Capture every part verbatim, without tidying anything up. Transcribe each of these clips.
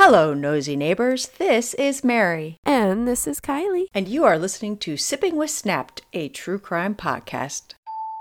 Hello, nosy neighbors. This is Mary. And this is Kylie. And you are listening to Sipping with Snapped, a true crime podcast.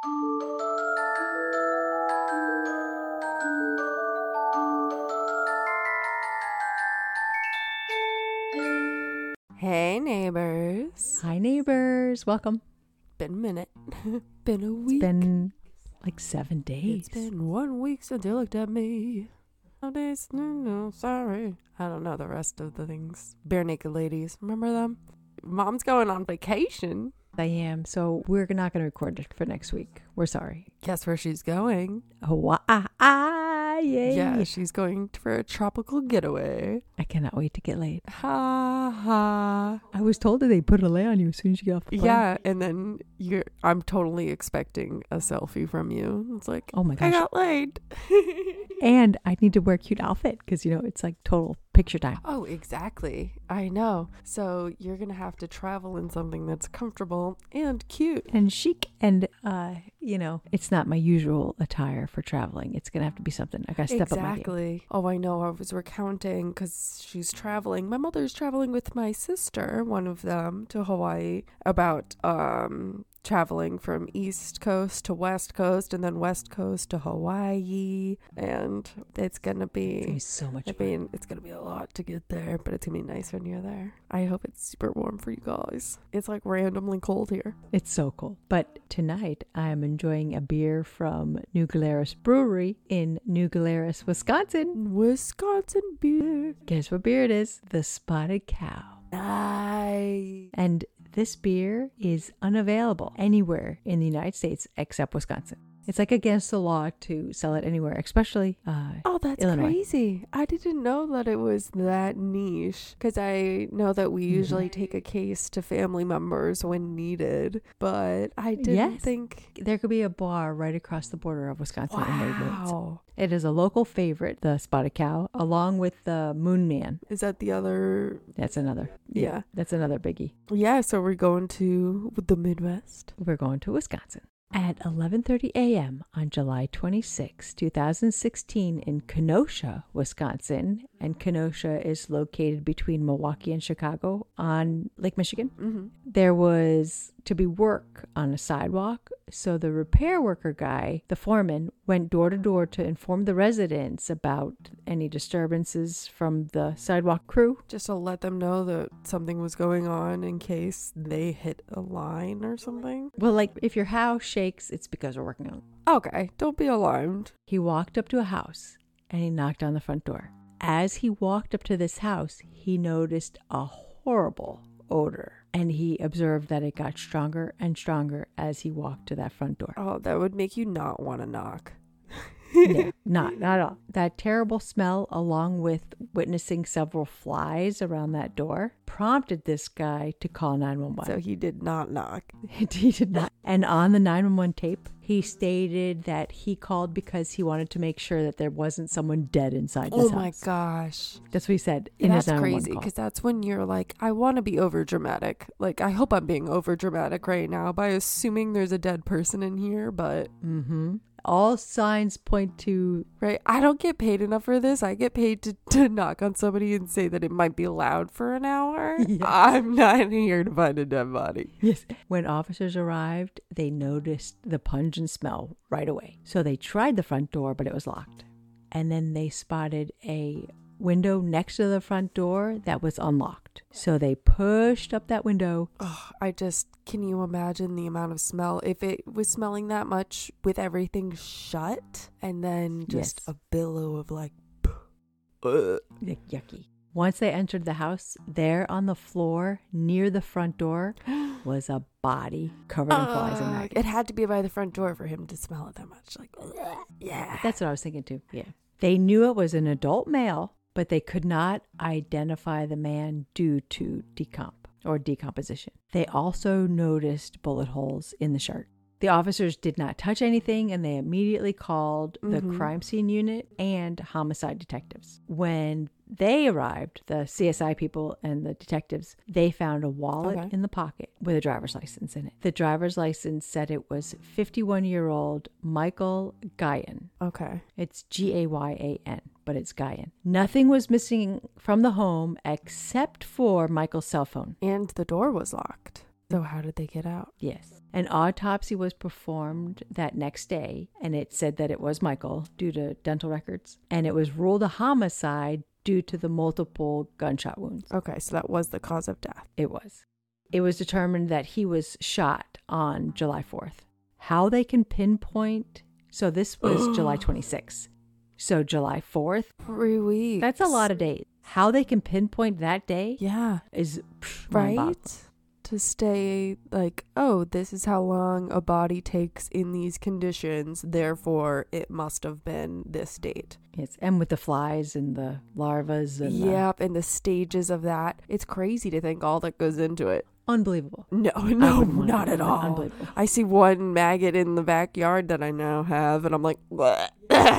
Hey, neighbors. Hi, neighbors. Welcome. Been a minute. Been a week. It's been like seven days. It's been one week since you looked at me. No days, no, no, sorry. I don't know the rest of the things. Bare Naked Ladies. Remember them? Mom's going on vacation. I am. So we're not going to record it for next week. We're sorry. Guess where she's going? Hawaii. Yeah, she's going for a tropical getaway. I cannot wait to get laid. Ha ha. I was told that they put a lay on you as soon as you get off the plane. Yeah, and then you're. I'm totally expecting a selfie from you. It's like, oh my gosh, I got laid. And I need to wear a cute outfit because, you know, it's like total picture time. Oh, exactly. I know. So you're going to have to travel in something that's comfortable and cute. And chic. And, uh, you know, it's not my usual attire for traveling. It's going to have to be something. I got to step exactly. up my game. Exactly. Oh, I know. I was recounting because she's traveling. My mother's traveling with my sister, one of them, to Hawaii about um traveling from East Coast to West Coast and then West Coast to Hawaii. And it's going to be, it's gonna be so much I fun. mean, it's going to be a lot to get there, but it's going to be nice when you're there. I hope it's super warm for you guys. It's like randomly cold here. It's so cool. But tonight I'm enjoying a beer from New Glarus Brewery in New Glarus, Wisconsin. Wisconsin beer. Guess what beer it is? The Spotted Cow. Nice. And this beer is unavailable anywhere in the United States except Wisconsin. It's like against the law to sell it anywhere, especially uh, oh, that's Illinois. Crazy. I didn't know that it was that niche because I know that we usually mm-hmm. take a case to family members when needed, but I didn't yes. think there could be a bar right across the border of Wisconsin. Wow. It is a local favorite, the Spotted Cow, along with the Moon Man. Is that the other? That's another. Yeah. yeah. That's another biggie. Yeah, so we're going to the Midwest. We're going to Wisconsin. At eleven thirty a.m. on July twenty-sixth, twenty sixteen in Kenosha, Wisconsin, and Kenosha is located between Milwaukee and Chicago on Lake Michigan, mm-hmm. there was to be work on a sidewalk. So the repair worker guy, the foreman, went door to door to inform the residents about any disturbances from the sidewalk crew. Just to let them know that something was going on in case they hit a line or something. Well, like if your house shakes, it's because we're working on it. Okay, don't be alarmed. He walked up to a house and he knocked on the front door. As he walked up to this house, he noticed a horrible odor. And he observed that it got stronger and stronger as he walked to that front door. Oh, that would make you not want to knock. No, not, not at all. That terrible smell, along with witnessing several flies around that door, prompted this guy to call nine one one. So he did not knock. He did not. And on the nine one one tape, he stated that he called because he wanted to make sure that there wasn't someone dead inside this house. house. Oh my gosh. That's what he said in That's his nine one one crazy call. because that's when you're like, I want to be over dramatic. Like, I hope I'm being over dramatic right now by assuming there's a dead person in here, but mm-hmm. All signs point to... Right. I don't get paid enough for this. I get paid to, to knock on somebody and say that it might be loud for an hour. Yes. I'm not here to find a dead body. Yes. When officers arrived, they noticed the pungent smell right away. So they tried the front door, but it was locked. And then they spotted a window next to the front door that was unlocked. So they pushed up that window. Oh, I just, can you imagine the amount of smell? If it was smelling that much with everything shut and then just yes. a billow of like, uh. yucky. Once they entered the house, there on the floor near the front door was a body covered in uh, flies and maggots. It had to be by the front door for him to smell it that much. Like, yeah. That's what I was thinking too. Yeah. They knew it was an adult male, but they could not identify the man due to decomp or decomposition. They also noticed bullet holes in the shirt. The officers did not touch anything, and they immediately called the mm-hmm. crime scene unit and homicide detectives. When they arrived, the C S I people and the detectives, they found a wallet okay. in the pocket with a driver's license in it. The driver's license said it was fifty-one-year-old Michael Gyan. Okay. It's G A Y A N. but it's Guyan. Nothing was missing from the home except for Michael's cell phone. And the door was locked. So how did they get out? Yes. An autopsy was performed that next day, and it said that it was Michael due to dental records. And it was ruled a homicide due to the multiple gunshot wounds. Okay, so that was the cause of death. It was. It was determined that he was shot on July fourth. How they can pinpoint... So this was July twenty-sixth. So July fourth. Three weeks. That's a lot of days. How they can pinpoint that day Yeah. is pff, Right? mind-boggling. To stay like, oh, this is how long a body takes in these conditions, therefore it must have been this date. Yes, and with the flies and the larvas and the- Yep, and the stages of that. It's crazy to think all that goes into it. unbelievable. No, I no, wouldn't wanna not do at that. all. Unbelievable. I see one maggot in the backyard that I now have, and I'm like, "Bleh."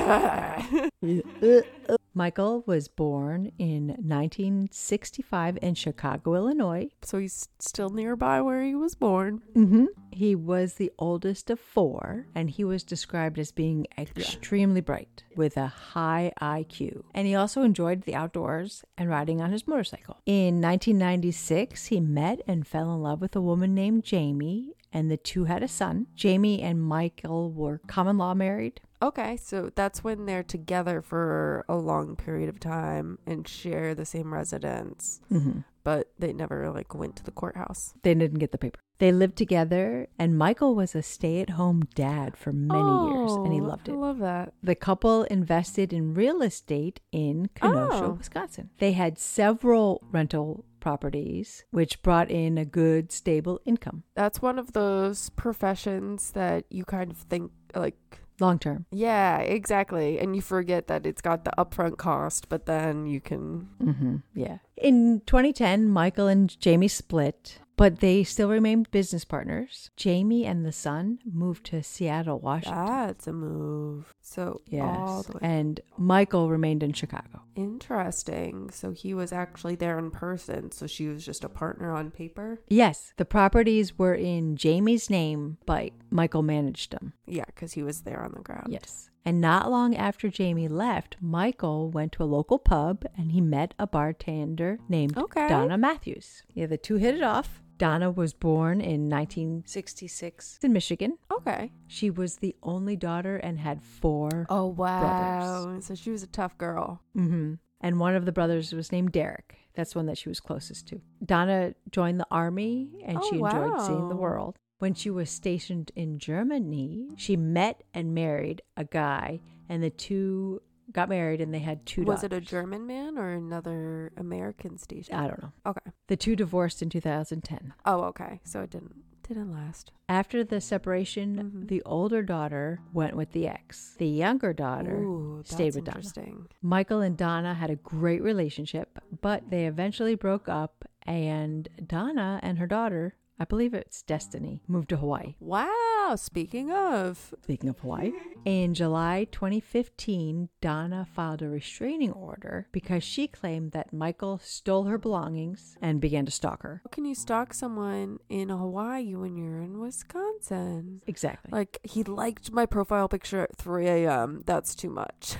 Michael was born in nineteen sixty-five in Chicago, Illinois. So he's still nearby where he was born. Mm-hmm. He was the oldest of four, and he was described as being extremely bright with a high I Q. And he also enjoyed the outdoors and riding on his motorcycle. In nineteen ninety-six, he met and fell in love with a woman named Jamie, and the two had a son. Jamie and Michael were common law married. Okay, so that's when they're together for a long period of time and share the same residence, Mm-hmm. but they never like went to the courthouse. They didn't get the paper. They lived together, and Michael was a stay-at-home dad for many years, and he Oh, loved I it. love that. The couple invested in real estate in Kenosha, Oh. Wisconsin. They had several rental properties, which brought in a good, stable income. That's one of those professions that you kind of think like, Long term. yeah, exactly. And you forget that it's got the upfront cost, but then you can. Mm-hmm. Yeah. In twenty ten, Michael and Jamie split, but they still remained business partners. Jamie and the son moved to Seattle, Washington. That's a move. So, all Yes. the way. And Michael remained in Chicago. Interesting. So he was actually there in person. So she was just a partner on paper. Yes, the properties were in Jamie's name, but Michael managed them. Yeah, because he was there on the ground. Yes. And not long after Jamie left, Michael went to a local pub and he met a bartender named Okay. Donna Matthews. Yeah, the two hit it off. Donna was born in nineteen sixty-six in Michigan. Okay. She was the only daughter and had four. Oh, wow. brothers. So she was a tough girl. Mm-hmm. And one of the brothers was named Derek. That's one that she was closest to. Donna joined the army and Oh, she enjoyed wow. seeing the world. When she was stationed in Germany, she met and married a guy, and the two got married and they had two Was daughters. it a German man or another American station? I don't know. Okay. The two divorced in two thousand ten. Oh, okay. So it didn't didn't last. After the separation, Mhm. the older daughter went with the ex. The younger daughter Ooh, that's stayed with Donna. interesting. Michael and Donna had a great relationship, but they eventually broke up, and Donna and her daughter, I believe it's Destiny, moved to Hawaii. Wow. Speaking of, Speaking of Hawaii, in July twenty fifteen, Donna filed a restraining order because she claimed that Michael stole her belongings and began to stalk her. how can you stalk someone in Hawaii when you're in Wisconsin? Exactly. Like, he liked my profile picture at three a.m. That's too much.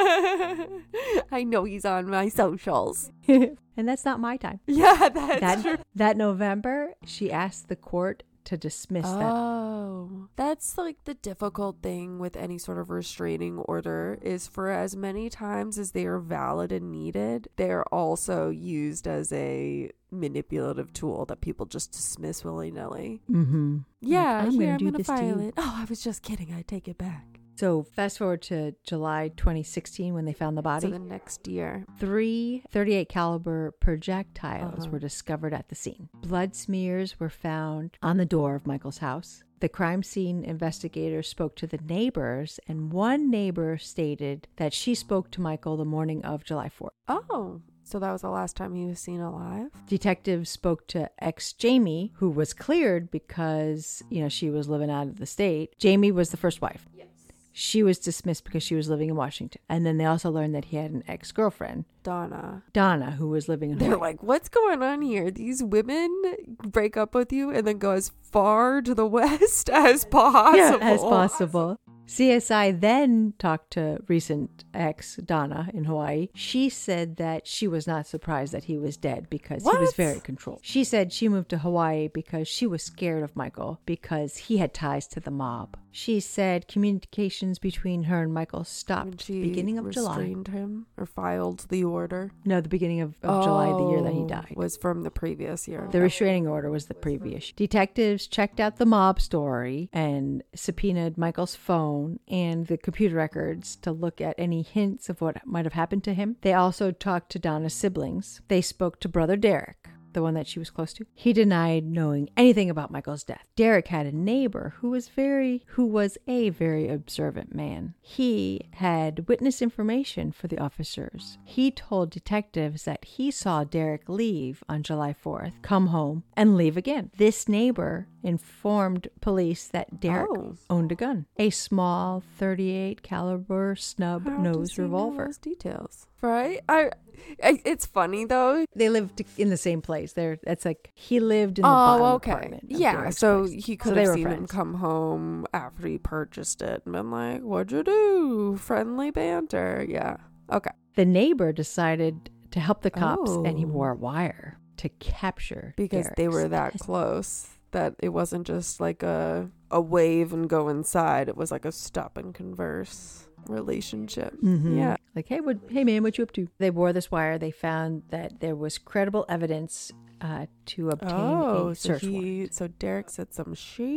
I know he's on my socials. And that's not my time. Yeah, that's That, true. that November, she asked the court to dismiss that. Oh, that's like the difficult thing with any sort of restraining order is for as many times as they are valid and needed, they are also used as a manipulative tool that people just dismiss willy-nilly. Mm-hmm. Yeah, I'm here, gonna I'm do going to this to file you. it. Oh, I was just kidding. I take it back. So fast forward to July twenty sixteen when they found the body. So the next year. Three thirty-eight caliber projectiles Uh-huh. were discovered at the scene. Blood smears were found on the door of Michael's house. The crime scene investigators spoke to the neighbors, and one neighbor stated that she spoke to Michael the morning of July fourth. Oh, so that was the last time he was seen alive? Detectives spoke to ex Jamie, who was cleared because, you know, she was living out of the state. Jamie was the first wife. Yes. She was dismissed because she was living in Washington. And then they also learned that he had an ex-girlfriend, Donna. Donna, who was living in They're Hawaii. like, what's going on here? These women break up with you and then go as far to the west as possible. Yeah, as possible. C S I then talked to recent ex Donna in Hawaii. She said that she was not surprised that he was dead because What? he was very controlled. She said she moved to Hawaii because she was scared of Michael because he had ties to the mob. She said communications between her and Michael When stopped she beginning of July. restrained him or filed the order. No, the beginning of, of July, the year that he Oh, died. was from the previous year. The restraining order was the previous. Detectives checked out the mob story and subpoenaed Michael's phone and the computer records to look at any hints of what might have happened to him. They also talked to Donna's siblings. They spoke to brother Derek, the one that she was close to. He denied knowing anything about Michael's death. Derek had a neighbor who was very, who was a very observant man. He had witness information for the officers. He told detectives that he saw Derek leave on July fourth, come home, and leave again. This neighbor informed police that Derek Oh. owned a gun, a small thirty-eight caliber snub How nose does he know revolver. those details? Right? I, I. It's funny though. They lived in the same place. There, it's like he lived in the Oh, bottom okay. apartment. of Yeah, Derek's so place. he So could they have were seen him friends. come home after he purchased it and been like, "What'd you do? Friendly banter." Yeah. Okay. The neighbor decided to help the cops, and he Oh. wore a wire to capture Because they Derek's were that testimony. close that it wasn't just like a a wave and go inside. It was like a stop and converse relationship. Mhm. Yeah. Like, hey, what? Hey, man, what you up to? They wore this wire. They found that there was credible evidence uh, to obtain Oh, a so search he warrant. so Derek said some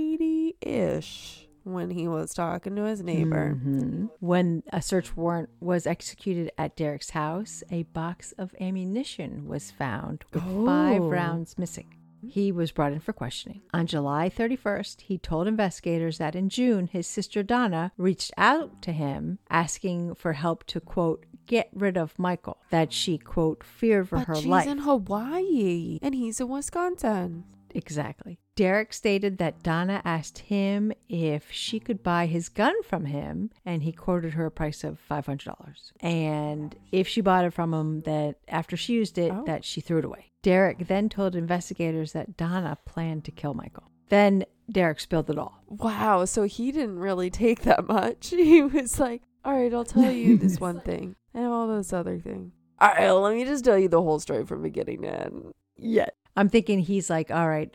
shady-ish when he was talking to his neighbor. Mhm. When a search warrant was executed at Derek's house, a box of ammunition was found with five Oh. rounds missing. He was brought in for questioning. On July thirty-first, he told investigators that in June, his sister Donna reached out to him asking for help to, quote, get rid of Michael, that she, quote, feared for But her she's life. in Hawaii and he's in Wisconsin. Exactly. Derek stated that Donna asked him if she could buy his gun from him, and he quoted her a price of five hundred dollars. And if she bought it from him, that after she used it, Oh. that she threw it away. Derek then told investigators that Donna planned to kill Michael. Then Derek spilled it all. Wow, so he didn't really take that much. He was like, all right, I'll tell you this one thing and all this other thing. All right, let me just tell you the whole story from beginning to end. Yeah. I'm thinking he's like, all right,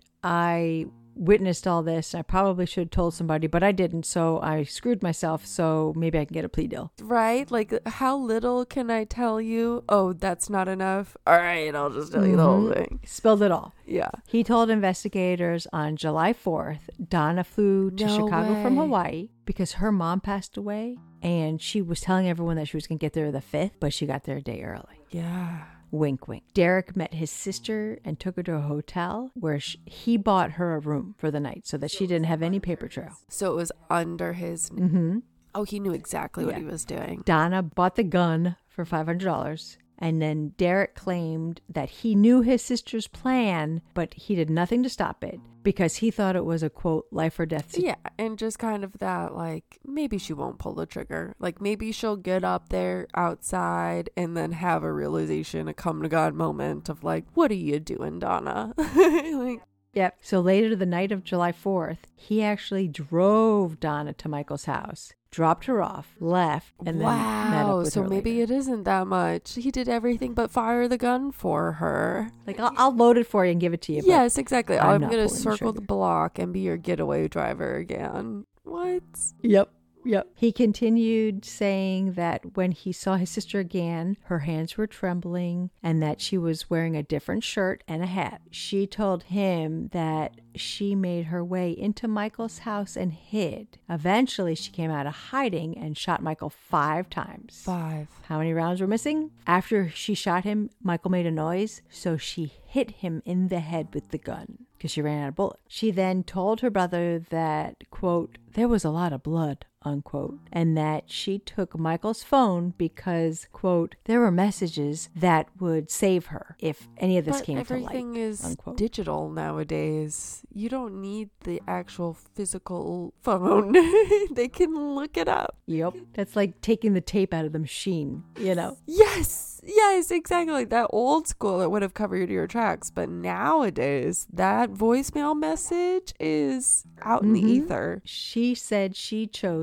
I witnessed all this. I probably should have told somebody, but I didn't. So I screwed myself. So maybe I can get a plea deal. Right? Like, how little can I tell you? Oh, that's not enough. All right, I'll just tell you the whole Mhm. thing. Spilled it all. Yeah. He told investigators on July fourth, Donna flew to No Chicago from way. Hawaii because her mom passed away, and she was telling everyone that she was going to get there the fifth, but she got there a day early. Yeah. Wink, wink. Derek met his sister and took her to a hotel where sh he bought her a room for the night so that she didn't have any paper trail. So it was under his. Mm-hmm. Oh, he knew exactly what Yeah. he was doing. Donna bought the gun for five hundred dollars. And then Derek claimed that he knew his sister's plan, but he did nothing to stop it because he thought it was a, quote, life or death situation. Yeah, and just kind of that, like, maybe she won't pull the trigger. Like, maybe she'll get up there outside and then have a realization, a come to God moment of, like, what are you doing, Donna? Like, Yep. So later the night of July fourth, he actually drove Donna to Michael's house, dropped her off, left, and then met up wow, with so her maybe later. it isn't that much. He did everything but fire the gun for her. Like, I'll, I'll load it for you and give it to you. but Yes, exactly. I'm I'm, not going to pulling the circle the trigger. block and be your getaway driver again. What? Yep. Yep. He continued saying that when he saw his sister again, her hands were trembling and that she was wearing a different shirt and a hat. She told him that she made her way into Michael's house and hid. Eventually, she came out of hiding and shot Michael five times. Five. How many rounds were missing? After she shot him, Michael made a noise, so she hit him in the head with the gun because she ran out of bullets. She then told her brother that, quote, there was a lot of blood, unquote, and that she took Michael's phone because, quote, there were messages that would save her if any of this But came to everything light, is unquote. digital nowadays. You don't need the actual physical phone. They can look it up. Yep. That's like taking the tape out of the machine, you know? Yes, yes, exactly. That old school, it would have covered your tracks. But nowadays, that voicemail message is out in the Mhm. ether. She said she chose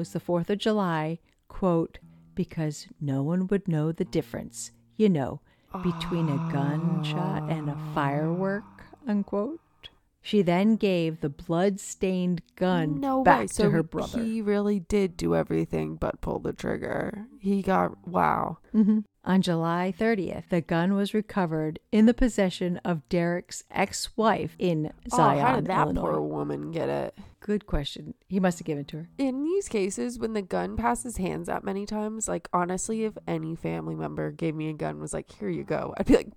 was the fourth of July, quote, because no one would know the difference, you know, between a gunshot and a firework, unquote. She then gave the blood-stained gun no back way. to So her brother. He really did do everything but pull the trigger. He got, wow. Mm-hmm. On July thirtieth, the gun was recovered in the possession of Derek's ex-wife in Zion, oh, how did that Illinois. poor woman get it? Good question. He must have given it to her. In these cases, when the gun passes hands that many times, like, honestly, if any family member gave me a gun and was like, here you go, I'd be like,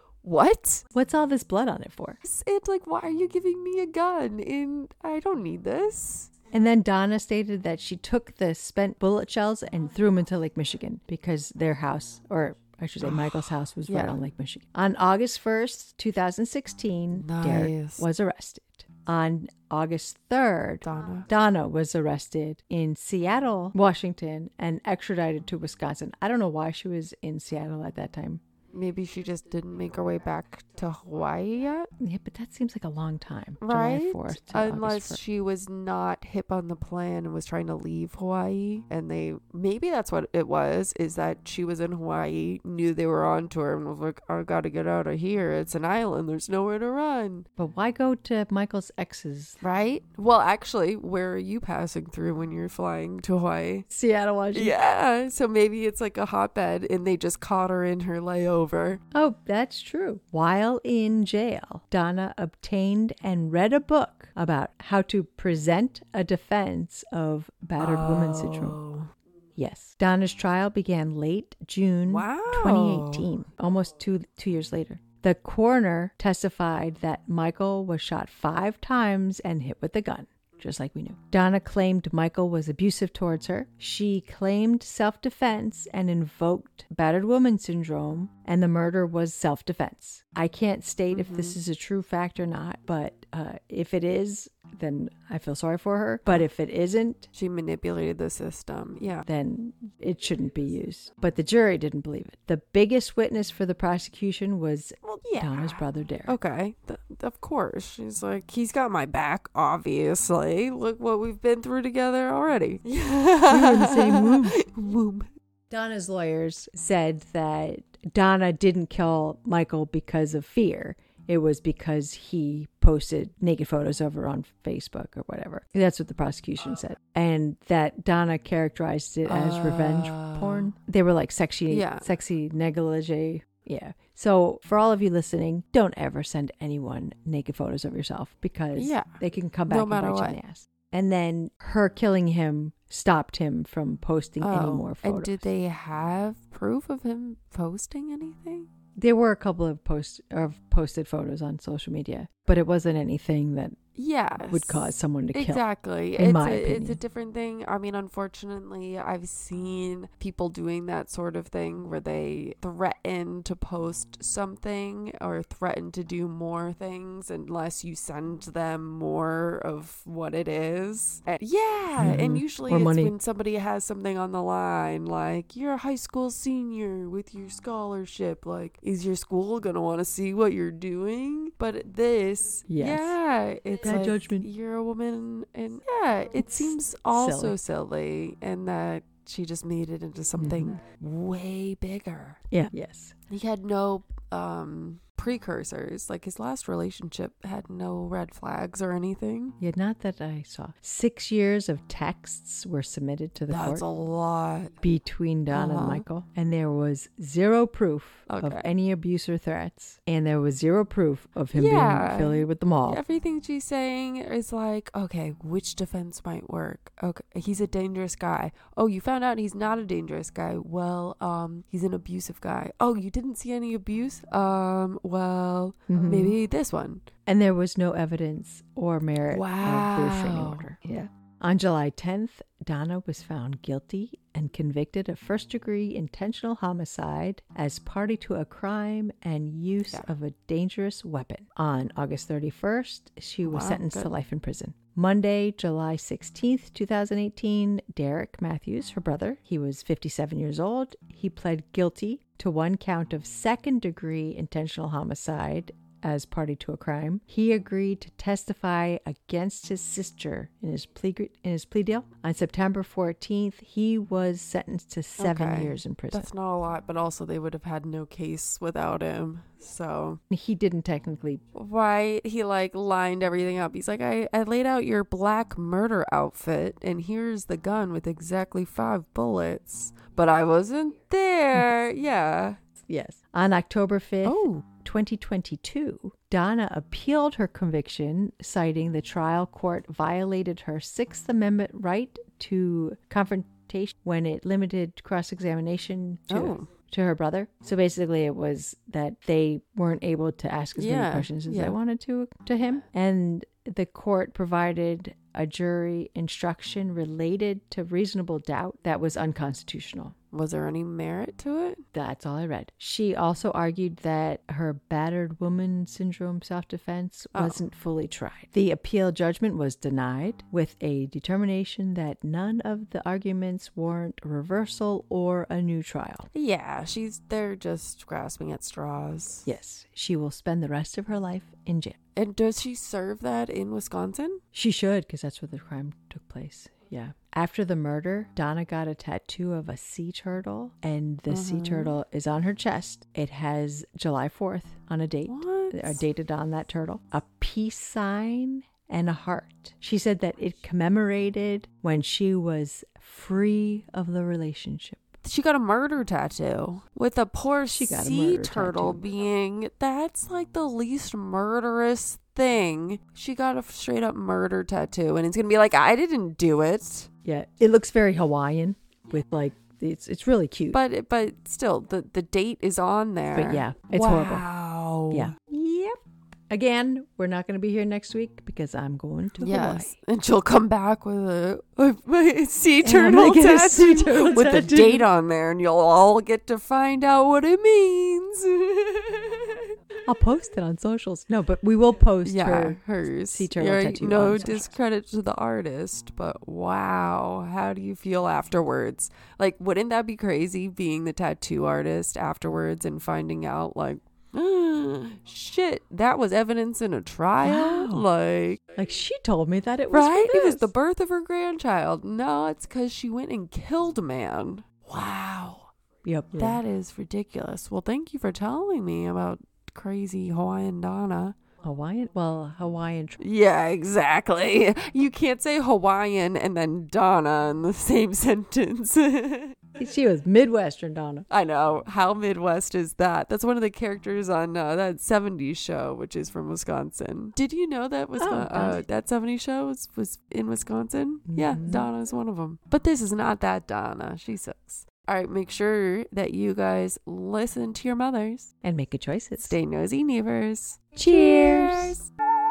what? What's all this blood on it for? It's, it's like, why are you giving me a gun? And I don't need this. And then Donna stated that she took the spent bullet shells and threw them into Lake Michigan because their house, or I should say Michael's house, was right Yeah. on Lake Michigan. On August first, twenty sixteen, Derek Nice. was arrested. On August third, Donna. Donna was arrested in Seattle, Washington, and extradited to Wisconsin. I don't know why she was in Seattle at that time. Maybe she just didn't make her way back to Hawaii yet, Yeah, but that seems like a long time. right? July fourth to August Unless first. she was not hip on the plan and was trying to leave Hawaii. And they, maybe that's what it was, is that she was in Hawaii, knew they were on to her, and was like, I gotta get out of here. It's an island. There's nowhere to run. But why go to Michael's ex's? Right? Well, actually, where are you passing through when you're flying to Hawaii? Seattle, Washington. Yeah. So maybe it's like a hotbed and they just caught her in her layover. Oh, that's true. While in jail, Donna obtained and read a book about how to present a defense of battered woman syndrome. Yes. Donna's trial began late June Wow. twenty eighteen, almost two two years later. The coroner testified that Michael was shot five times and hit with a gun, just like we knew. Donna claimed Michael was abusive towards her. She claimed self-defense and invoked battered woman syndrome, and the murder was self-defense. I can't state mm-hmm. if this is a true fact or not, but uh, if it is, then I feel sorry for her. But if it isn't, she manipulated the system. Yeah. Then it shouldn't be used. But the jury didn't believe it. The biggest witness for the prosecution was well, yeah. Donna's brother, Derek. Okay. Th- of course. She's like, he's got my back, obviously. Look what we've been through together already. We were in the same room. Womb. Donna's lawyers said that Donna didn't kill Michael because of fear. It was because he posted naked photos of her on Facebook or whatever. That's what the prosecution said. And that Donna characterized it as uh, revenge porn. They were like sexy, yeah. sexy negligee. Yeah. So for all of you listening, don't ever send anyone naked photos of yourself because yeah. they can come back no and matter bite what. you in the ass. And then her killing him stopped him from posting oh, any more photos. And did they have proof of him posting anything? There were a couple of post of posted photos on social media, but it wasn't anything that yes. would cause someone to kill. Exactly. In it's my a, opinion. It's a different thing. I mean, unfortunately, I've seen people doing that sort of thing where they threaten to post something or threaten to do more things unless you send them more of what it is. And yeah. Mm-hmm. And usually or it's money. when somebody has something on the line, like you're a high school senior with your scholarship. Like, is your school going to want to see what you're doing? But this, yes. yeah, it's bad like judgment. You're a woman, and yeah, it It's seems also silly. silly, and that she just made it into something mm-hmm. way bigger. Yeah. Yes. He had no um precursors. Like his last relationship had no red flags or anything. Yeah, not that I saw. Six years of texts were submitted to the That's court a lot. between Donna Uh-huh. and Michael, and there was zero proof Okay. of any abuse or threats, and there was zero proof of him Yeah. being affiliated with the mall. Everything she's saying is like, okay, which defense might work? Okay, he's a dangerous guy. Oh, you found out he's not a dangerous guy. Well, um, he's an abusive guy. Oh, you didn't see any abuse? Um, well, Mhm. maybe this one. And there was no evidence or merit Wow. of restraining order. Yeah. On July tenth, Donna was found guilty and convicted of first-degree intentional homicide as party to a crime and use Yeah. of a dangerous weapon. On August thirty-first, she was Wow, sentenced good. to life in prison. Monday, July sixteenth, twenty eighteen, Derek Matthews, her brother, he was fifty-seven years old. He pled guilty to one count of second-degree intentional homicide as party to a crime. He agreed to testify against his sister in his plea in his plea deal. On September fourteenth, he was sentenced to seven Okay. years in prison. That's not a lot, but also they would have had no case without him. So He didn't technically. right, he like lined everything up. He's like, I, I laid out your black murder outfit, and here's the gun with exactly five bullets. But I wasn't there. Yeah. Yes. On October fifth, Oh. twenty twenty-two, Donna appealed her conviction, citing the trial court violated her Sixth Amendment right to confrontation when it limited cross-examination to, Oh. to her brother. So basically it was that they weren't able to ask as Yeah, many questions as yeah. they wanted to to him. And the court provided a jury instruction related to reasonable doubt that was unconstitutional. Was there any merit to it? That's all I read. She also argued that her battered woman syndrome self-defense Oh. wasn't fully tried. The appeal judgment was denied with a determination that none of the arguments warrant reversal or a new trial. Yeah, she's they're just grasping at straws. Yes, she will spend the rest of her life in jail. And does she serve that in Wisconsin? She should, because that's where the crime took place. Yeah. After the murder, Donna got a tattoo of a sea turtle, and the sea Uh-huh. turtle is on her chest. It has July fourth on a date, What? or dated on that turtle, a peace sign, and a heart. She said that it commemorated when she was free of the relationship. She got a murder tattoo with a poor She got a sea murder turtle tattoo. being that's like the least murderous thing. She got a straight up murder tattoo, and it's gonna be like, I didn't do it. Yeah, it looks very Hawaiian with like, it's it's really cute. But but still, the the date is on there. But yeah, it's wow. horrible. Wow. Yeah. Yep. Again, we're not going to be here next week because I'm going to Yes, Hawaii. and she'll come back with a, a, a sea And I'm turtle gonna get a tattoo sea turtle with the tattoo. date on there, and you'll all get to find out what it means. I'll post it on socials. No, but we will post yeah, her. hers. sea turtle Yeah, tattoo no on socials. discredit to the artist, but wow, how do you feel afterwards? Like, wouldn't that be crazy being the tattoo artist afterwards and finding out like, shit, that was evidence in a trial? Wow. Like, Like she told me that it was right? for It was this. the birth of her grandchild. No, it's because she went and killed a man. Wow. Yep. Yeah. That is ridiculous. Well, thank you for telling me about crazy Hawaiian Donna. Hawaiian. Well, Hawaiian. Tr- Yeah, exactly. You can't say Hawaiian and then Donna in the same sentence. she was Midwestern Donna. I know. How Midwest is that? That's one of the characters on uh, that seventies show, which is from Wisconsin. Did you know that Wisconsin, Oh, uh, that seventies show was, was in Wisconsin? Yeah, Mhm. Donna is one of them. But this is not that Donna. She sucks. All right, make sure that you guys listen to your mothers. And make good choices. Stay nosy neighbors. Cheers.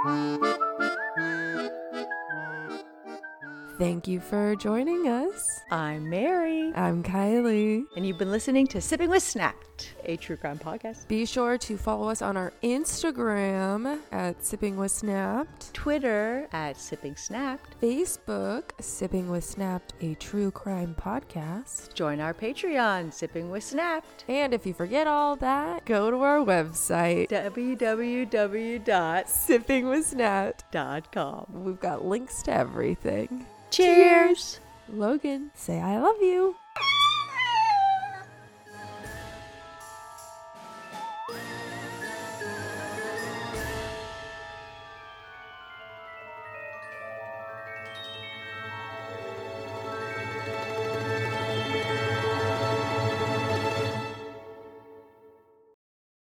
Thank you for joining us. I'm Mary. I'm Kylie. And you've been listening to Sipping with Snapped, a true crime podcast. Be sure to follow us on our Instagram at Sipping with Snapped, Twitter at Sipping Snapped. Facebook, Sipping with Snapped, a true crime podcast. Join our Patreon, Sipping with Snapped. And if you forget all that, go to our website, w w w dot sipping with snapped dot com. We've got links to everything. Cheers. Logan, say I love you.